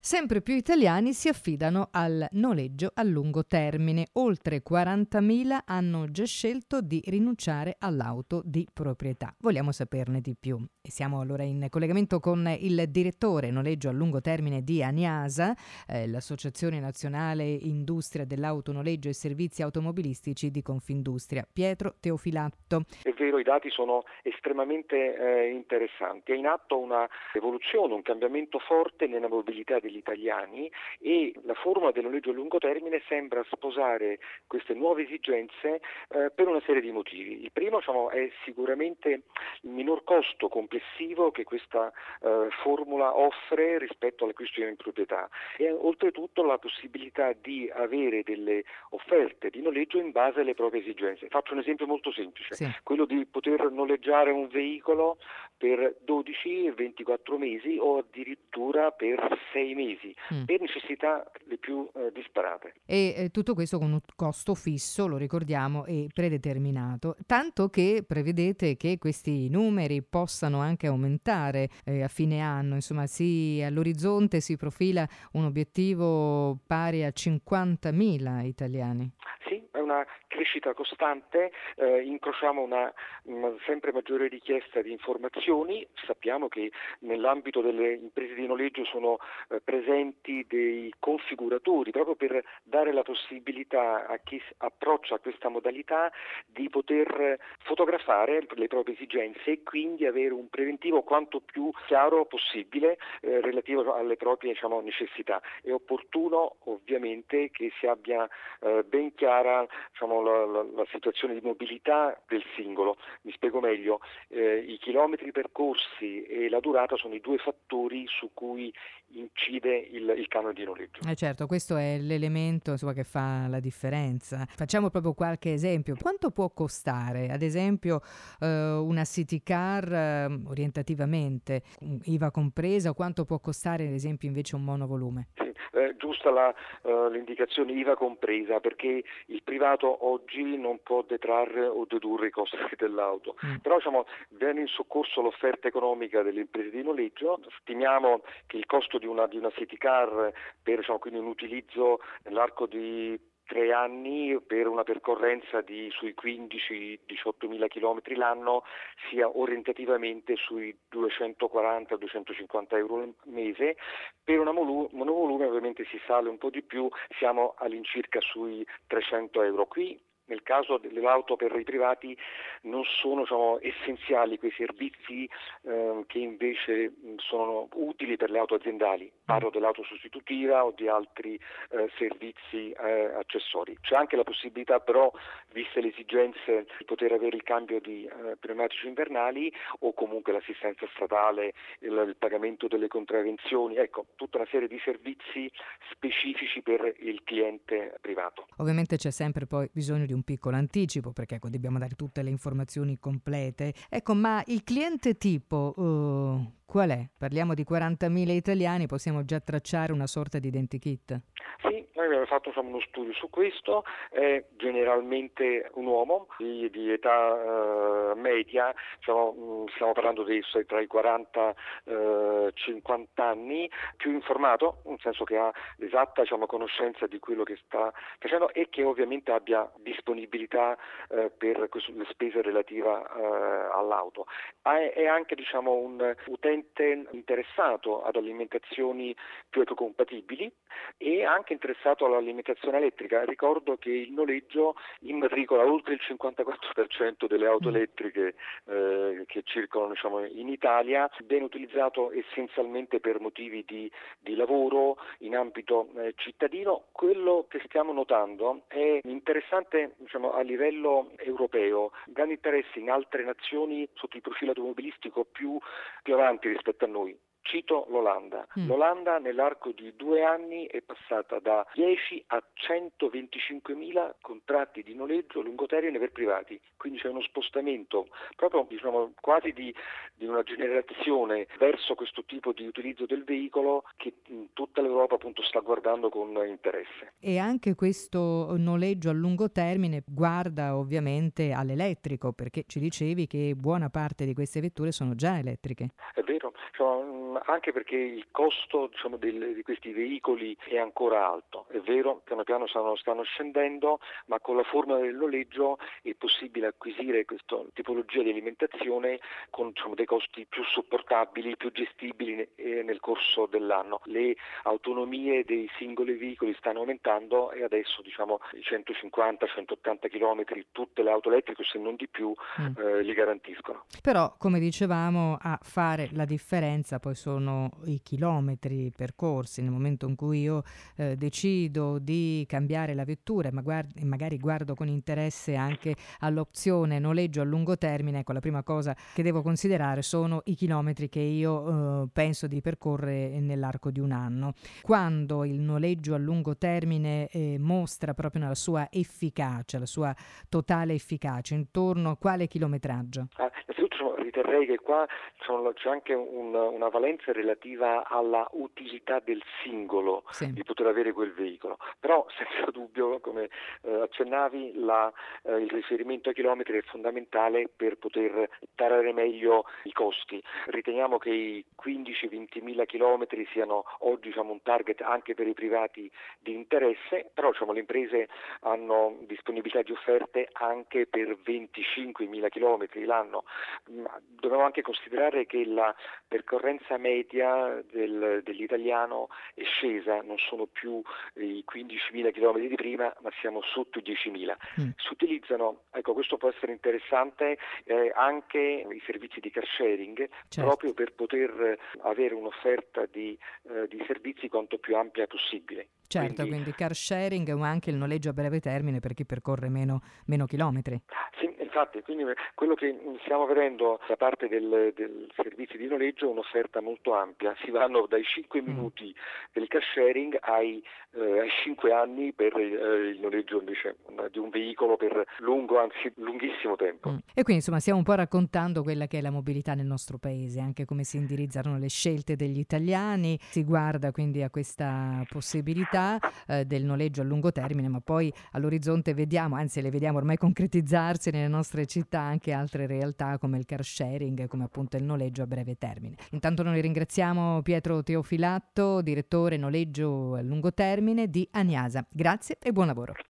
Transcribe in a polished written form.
Sempre più italiani si affidano al noleggio a lungo termine. Oltre 40.000 hanno già scelto di rinunciare all'auto di proprietà. Vogliamo saperne di più. E siamo allora in collegamento con il direttore noleggio a lungo termine di ANIASA, l'Associazione Nazionale Industria dell'Autonoleggio e Servizi Automobilistici di Confindustria, Pietro Teofilatto. È vero, i dati sono estremamente interessanti. È in atto una evoluzione, un cambiamento forte nella mobilità degli italiani e la formula del noleggio a lungo termine sembra sposare queste nuove esigenze per una serie di motivi. Il primo è sicuramente il minor costo complessivo che questa formula offre rispetto all'acquisto in proprietà e oltretutto la possibilità di avere delle offerte di noleggio in base alle proprie esigenze. Faccio un esempio molto semplice. Sì. Quello di poter noleggiare un veicolo per 12-24 mesi o addirittura per 6 mesi, per necessità le più disparate. E tutto questo con un costo fisso, lo ricordiamo, e predeterminato, tanto che prevedete che questi numeri possano anche aumentare a fine anno, insomma all'orizzonte si profila un obiettivo pari a 50.000 italiani. Sì, è una crescita costante, incrociamo una sempre maggiore richiesta di informazioni, sappiamo che nell'ambito delle imprese di noleggio sono presenti dei configuratori proprio per dare la possibilità a chi approccia a questa modalità di poter fotografare le proprie esigenze e quindi avere un preventivo quanto più chiaro possibile relativo alle proprie necessità. È opportuno ovviamente che si abbia ben chiara la situazione di mobilità del singolo. Mi spiego meglio, i chilometri percorsi e la durata sono i due fattori su cui incide il canone di noleggio. Certo, questo è l'elemento che fa la differenza. Facciamo proprio qualche esempio. Quanto può costare, ad esempio, una city car orientativamente, IVA compresa, o quanto può costare, ad esempio, invece un monovolume? Sì, giusta l'indicazione IVA compresa, perché il privato oggi non può detrarre o dedurre i costi dell'auto. Però viene in soccorso l'offerta economica delle imprese di noleggio. Stimiamo che il costo di una city car per quindi un utilizzo nell'arco di 3 anni per una percorrenza sui 15-18 mila chilometri l'anno sia orientativamente sui 240-250 euro al mese. Per una monovolume ovviamente si sale un po' di più, siamo all'incirca sui 300 euro. Qui nel caso dell'auto per i privati non sono essenziali quei servizi che invece sono utili per le auto aziendali. Parlo dell'auto sostitutiva o di altri servizi accessori. C'è anche la possibilità però, viste le esigenze, di poter avere il cambio di pneumatici invernali o comunque l'assistenza stradale, il pagamento delle contravvenzioni, tutta una serie di servizi specifici per il cliente privato. Ovviamente c'è sempre poi bisogno di un piccolo anticipo, perché dobbiamo dare tutte le informazioni complete. Ma il cliente tipo qual è? Parliamo di 40.000 italiani, possiamo già tracciare una sorta di identikit? Sì, noi abbiamo fatto uno studio su questo, è generalmente un uomo di età media, stiamo parlando di tra i 40 e 50 anni, più informato, nel senso che ha l'esatta conoscenza di quello che sta facendo e che ovviamente abbia disponibilità per le spese relative all'auto. È anche un utente interessato ad alimentazioni più ecocompatibili e anche interessato all'alimentazione elettrica. Ricordo che il noleggio immatricola oltre il 54% delle auto elettriche che circolano in Italia, viene utilizzato essenzialmente per motivi di lavoro in ambito cittadino. Quello che stiamo notando è interessante a livello europeo, grande interesse in altre nazioni sotto il profilo automobilistico più avanti rispetto a noi. Cito l'Olanda. L'Olanda nell'arco di 2 anni è passata da 10 a 125 mila contratti di noleggio a lungo termine per privati, quindi c'è uno spostamento proprio quasi di una generazione verso questo tipo di utilizzo del veicolo che tutta l'Europa appunto sta guardando con interesse. E anche questo noleggio a lungo termine guarda ovviamente all'elettrico, perché ci dicevi che buona parte di queste vetture sono già elettriche. È vero, anche perché il costo di questi veicoli è ancora alto. È vero, piano piano stanno scendendo, ma con la forma del noleggio è possibile acquisire questa tipologia di alimentazione con dei costi più sopportabili, più gestibili nel corso dell'anno. Le autonomie dei singoli veicoli stanno aumentando e adesso i 150-180 km tutte le auto elettriche, se non di più, li garantiscono. Però, come dicevamo, a fare la differenza poi sono i chilometri percorsi. Nel momento in cui io decido di cambiare la vettura e magari guardo con interesse anche all'opzione noleggio a lungo termine, ecco, la prima cosa che devo considerare sono i chilometri che io penso di percorrere nell'arco di un anno. Quando il noleggio a lungo termine mostra proprio la sua efficacia, la sua totale efficacia, intorno a quale chilometraggio? Innanzitutto riterrei che qua c'è anche una valenza relativa alla utilità del singolo, Sì. di poter avere quel veicolo, però senza dubbio, come accennavi, il riferimento ai chilometri è fondamentale per poter tarare meglio i costi. Riteniamo che i 15-20 mila chilometri siano oggi un target anche per i privati di interesse, però le imprese hanno disponibilità di offerte anche per 25 mila chilometri l'anno. Dobbiamo anche considerare che la percorrenza media dell'italiano è scesa, non sono più i 15.000 chilometri di prima, ma siamo sotto i 10.000. Si utilizzano, questo può essere interessante, anche i servizi di car sharing, certo, proprio per poter avere un'offerta di servizi quanto più ampia possibile. Certo, quindi car sharing o anche il noleggio a breve termine per chi percorre meno chilometri. Sì, infatti, quindi quello che stiamo vedendo da parte del servizio di noleggio è un'offerta molto ampia. Si vanno dai 5 minuti del car sharing ai 5 anni per il noleggio invece di un veicolo per lunghissimo tempo. E quindi insomma stiamo un po' raccontando quella che è la mobilità nel nostro paese, anche come si indirizzano le scelte degli italiani. Si guarda quindi a questa possibilità del noleggio a lungo termine, ma poi all'orizzonte vediamo, anzi le vediamo ormai concretizzarsi nelle nostre città anche altre realtà come il car sharing, come appunto il noleggio a breve termine. Intanto noi ringraziamo Pietro Teofilatto, direttore noleggio a lungo termine di Aniasa. Grazie e buon lavoro.